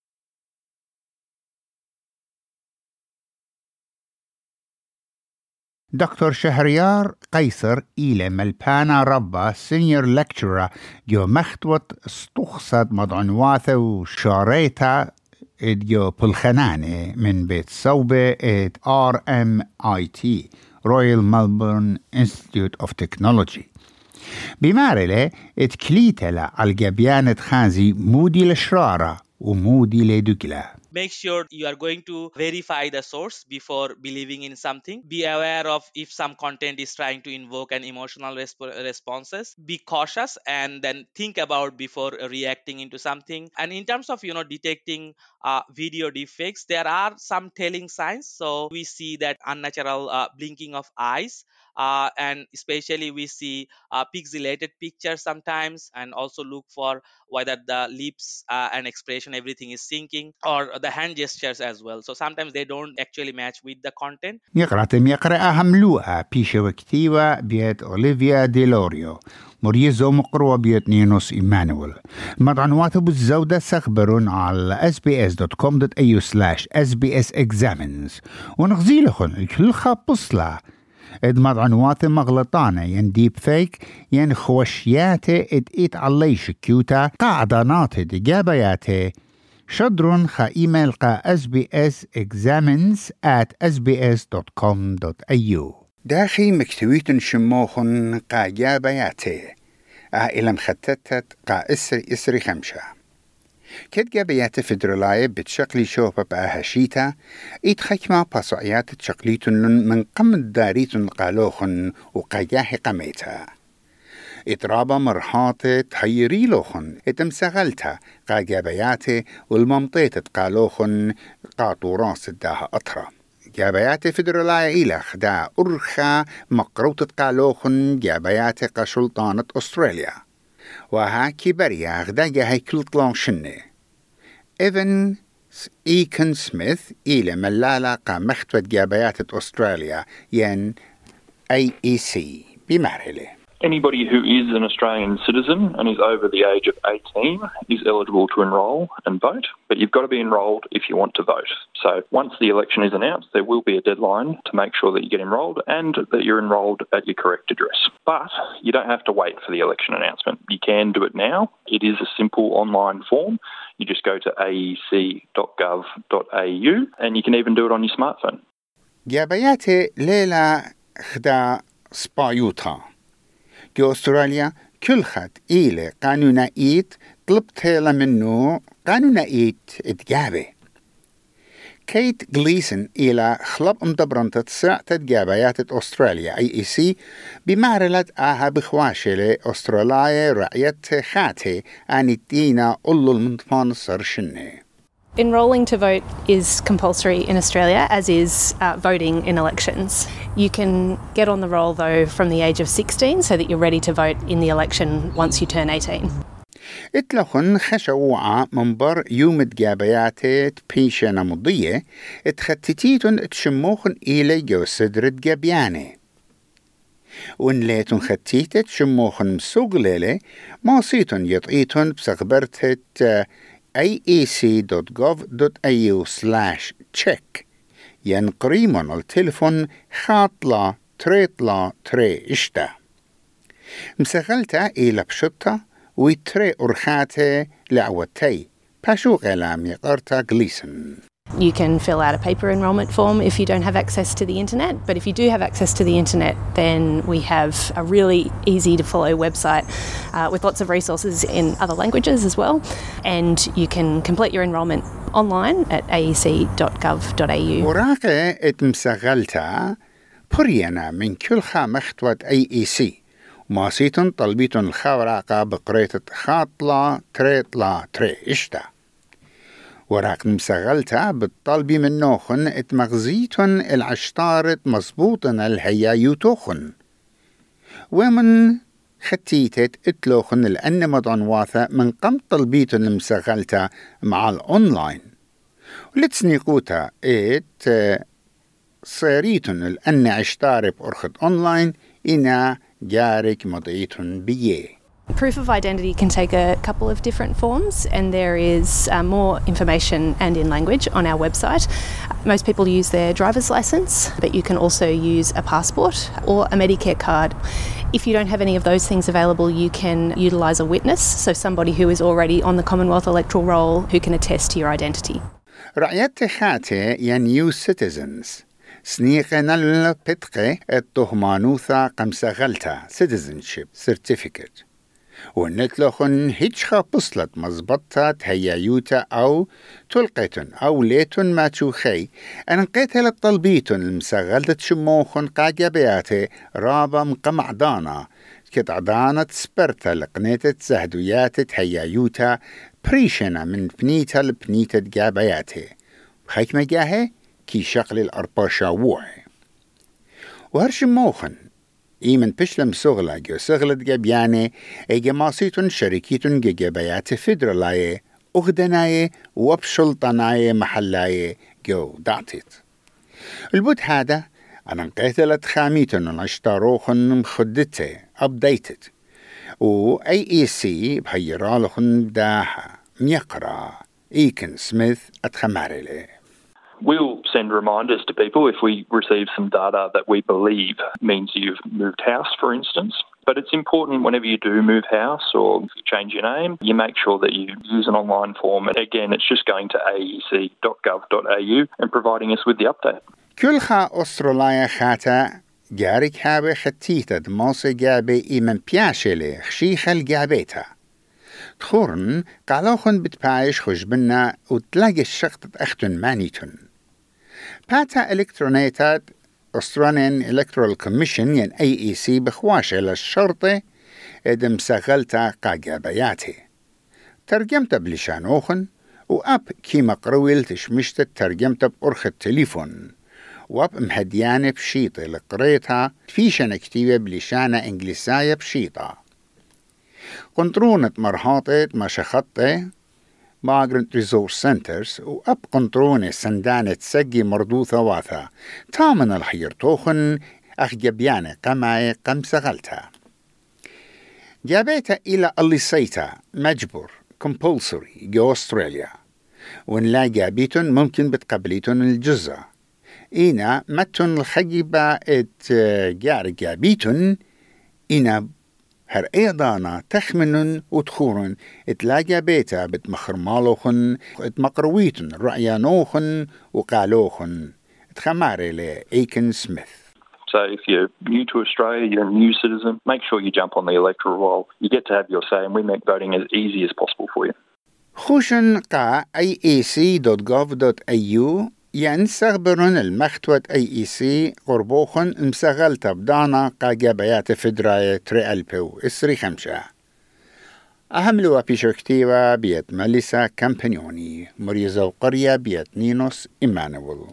دكتور شهريار قيصر إلى ملبانا ربا سينيور لكتشرر جو مختوت استخصد مضعنواثة وشاريتا إديو بالخنانة من بيت صوبة إد RMIT Royal Melbourne Institute of Technology بمارلة اتكليتلا على الجبيانة خازي مودي لشرارة ومودي لدقلة. Make sure you are going to verify the source before believing in something. Be aware of if some content is trying to invoke an emotional responses. Be cautious and then think about before reacting into something. And in terms of detecting video deepfakes, there are some telling signs. So we see that unnatural blinking of eyes. And especially we see pixelated pictures sometimes, and also look for whether the lips and expression, everything is syncing, or the hand gestures as well. So sometimes they don't actually match with the content. يقرأ هملوها بيشة وكتيوة بيت أوليفيا ديلوريو مريزو مقروة بيت نينوس إيمانويل. مضعنوات بالزودة سخبرون على sbs.com.au/sbsexamines ونغزيلخن الكل خابصلا ادمض عنوات مغلطانة ين ديب فيك ين خوشياتي ادئت علي شكيوتا قاعدانات دجابياتي شدرون خا ايميل قا sbsexamines@sbs.com.au داخي مكتويت شموخن قا جابياتي إلى مختتت قا إسري خمشة كد جابيات فدرلاي بتشقلي شوفة بأهشيتا إتخكما بصعيات تشقليتن من قمد داريتن قالوخن وقياح قميتا إترابا مرحات تحيري لوخن إتمسغلتا قا جابياتي والممطيت قالوخن قاطو راس الداها أطرا جابيات فدرلاي إلخ دا أرخا مقروطة قالوخن جابيات قا سلطانة أستراليا وهاكي بريا غدا هاي كل طلون شنة إيفن إيكن سميث إلى ملالة قا مختوة جابيات أستراليا ين AEC بمرحلة. Anybody who is an Australian citizen and is over the age of 18 is eligible to enrol and vote, but you've got to be enrolled if you want to vote. So once the election is announced, there will be a deadline to make sure that you get enrolled and that you're enrolled at your correct address. But you don't have to wait for the election announcement. You can do it now. It is a simple online form. You just go to aec.gov.au and you can even do it on your smartphone. جابيات ليلة خدا سبايوتا جو أستراليا كل خد إيلي قانونائيت طلبت هيلا منه قانونائيت اتجابي كيت غليسن إلى خلب مدبرنت تسرع تتجابيات أستراليا AEC بمعرلة آها بخواشلة أستراليا رعيت خاتي عن الدينا أولو المنطمان السرشنة. Enrolling to vote is compulsory in Australia, as is voting in elections. You can get on the roll, though, from the age of 16 so that you're ready to vote in the election once you turn 18. اتلخن خشوعة منبر يوم تجابيات بيشنا مضية اتختتيتن تشموخن إلي جو صدر تجابياني ونليتن ختيتت تشموخن مسوغليلي ماصيتن يطئيتن بسخبرتت aec.gov.au/check ينقريمون التلفون خاطلة تريطلة تري إشتا مسغلتا إلى بشطة ويتري أرخاته لعوتي باشو غلام يقرتا غليسن. You can fill out a paper enrolment form if you don't have access to the internet, but if you do have access to the internet, then we have a really easy to follow website with lots of resources in other languages as well, and you can complete your enrolment online at aec.gov.au. وراقة اتمسغلتا برينا من كل خامختوة AEC ماسيتن طلبيتن الخاوراقة بقريتة خاطلة تريطلة تري إشتا وراق مسغلتا بالطلبي من نوخن اتمغزيتن العشتارت مصبوطن الهيايوتوخن ومن ختيتت اتلوخن الأن مضانواثة من قم طلبيتن المسغلتا مع الأونلاين ولتسنيقوتا صيريتن الأن عشتارب أرخد أونلاين إنا جارك مضيتن بيه. Proof of identity can take a couple of different forms, and there is more information and in language on our website. Most people use their driver's license, but you can also use a passport or a Medicare card. If you don't have any of those things available, you can utilise a witness, so somebody who is already on the Commonwealth electoral roll who can attest to your identity. رعيت خاتي يا new citizens سنيقنا البتقة التهمانوثا قمسغلتا citizenship certificate ونتلخن هيتشخا بصلت مزبطة تهيايوتا أو تلقيتن أو ليتن ما توخي أنقيتها للطلبيتن المسغلة شموخن قاقبياتي رابا مقمعدانا كتعدانا سبرتا لقنيتة زهدويات تهيايوتا بريشنا من بنيتا لبنيتا جابياتي وخيك مجاهي كي شغل الأرباشا ووعي وهرش موخن إيمن بشلم سغلا جو سغلت جابياني إيجا ماسيتون شركيتون جابيات فيدرالاي أغدناي وبشلطناي محلاي جو دعتيت البود هذا أنا انقيتلت خاميتون ونشتاروخن مخدتي updated و AEC بهيرالخن داها ميقرا إيكن سميث أتخماريلي. We'll send reminders to people if we receive some data that we believe means you've moved house, for instance. But it's important whenever you do move house or if you change your name, you make sure that you use an online form. And again, it's just going to aec.gov.au and providing us with the update. كل خا أستراليا خاتا جارك هابي ختيتا دموسي جابي إيمن بياشيلي خشيخة الجابيتا تخورن قالوخن بتبايش خجبنا وتلاقي الشقطة أختن مانيتن باتا إلكترونيتات Australian Electoral Commission ين AEC بخواشة للشرطة إدم سغلتا قاقابياتي ترجمت بلشانوخن وأب كيما قرويل تشمشت ترجمت بأرخ التليفون واب مهديانة بشيطة لقريتها فيشنا كتيبة بلشانة إنجليساية بشيطة قنطرونة مرهاطة مشخطة Migrant Resource Centers وأب قنطرونة سندانة سجي مردوثة واثا تامن الحير توخن أخجبيانة قماي قم سغلتها جابيتها إلى الليسيتا مجبور compulsory جو أستراليا ونلاقي بيتون ممكن بتقبليتون الجزء إينا متن الخجبة جارجا بيتون إينا هر أيضانا تخمنن وتخورن اتلاقى بيتا بتمخر مالوخن اتمقرويتن رأيانوخن وقالوخن اتخماري لأيكن سميث. So if you're new to Australia, you're a new citizen, make sure you jump on the electoral roll. You get to have your say and we make voting as easy as possible for you. خوشن قا iec.gov.au ينسغ برن المختوة IEC قربوخن مسغل تبدانا قا جابيات فدراية تريالبو إسري خمشة. أهم لوا بيشوكتيوة بيت ماليسا كامبانيوني مريزة وقرية بيت نينوس إيمانويل.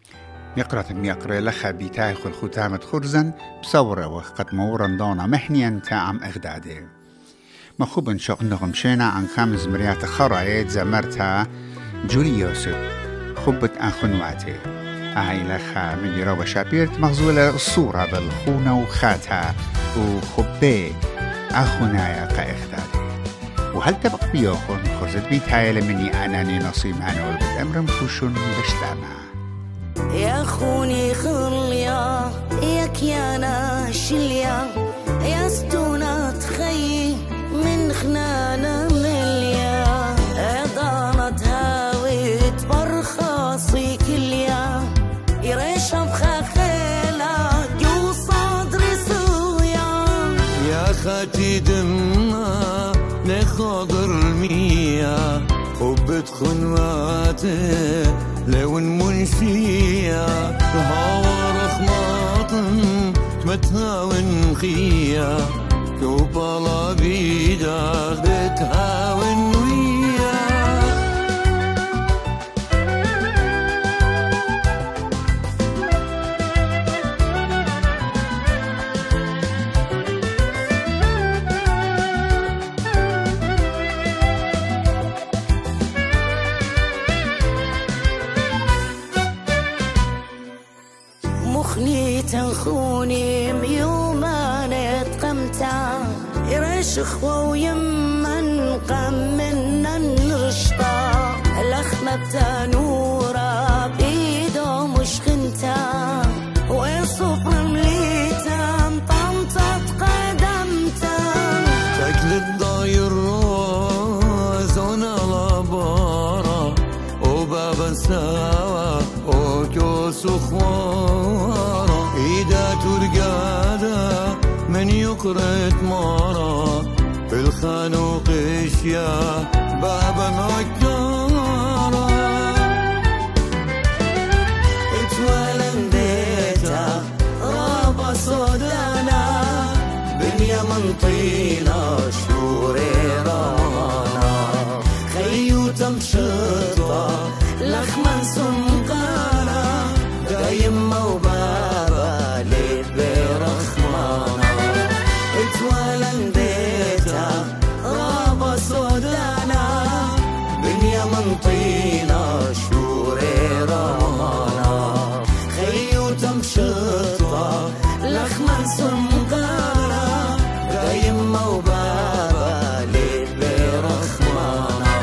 يقرأ لخا بيتايخ الختامة خرزن بصورة وقت مورن دانا محنيا تاعم إغدادي. مخوب نشوق نغم شينا عن 5 مريات خرايت زمرتها جولي يوسف خبت أخنواتي أهي لخا من يروى شابيرت مغزولة الصورة بالخونة وخاتها وخبي أخنايا كإخدادي وهل تبق بيوخن خرزت بيتهاي لمني أناني نصيب هانول بتأمرم خوشن بشتاما يا خوني خليا يا كيانا شليا يا ستونا تخي من خنانا مليا عضانت هاويت برخاصي كليا يريش بخاخيلا جو صدري صويا يا خاتي دمنا نخاضر المياه حبت خنواتي لون منشية تهاور خماطن تمتهاون خيا كوبالا بيدا بتهاون ويا تنخوني ميوما نتقمتا يرشخ ويمن قم من النشطة الأخمة نورا بيدو مشخنتا ويصفر مليتا طمطت قدمتا تاكل الضاير زونا لابارا وبابا سوا وكوس خوارا إذا ترقادا من يقرأت مارا بالخانوق إشيا بابا نكارا اتولن بيتا رابا صدانا بنيا من طينا شوري رانا خيوتا مشطة لخمن سمقانا دايم وبابا لبرخمانا اتولن بيتا رابا صدانا بنيا من طينا شوري رانا خيوتا مشطة لخمن سمقانا دايم وبابا لبرخمانا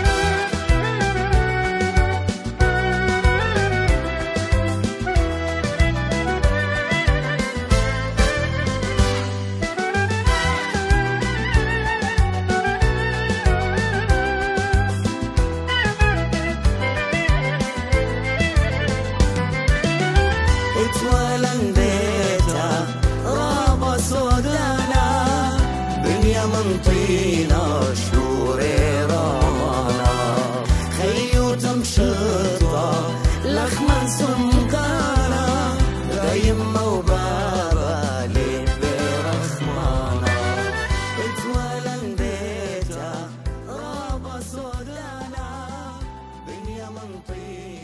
اتولن بيتا رابا صدانا بنيا من طينا شوري رانا خيوتا مشطة لخمن سمقانا دايم وبابا لبرخمانا اتولن بيتا رابا صدانا بنيا من طينا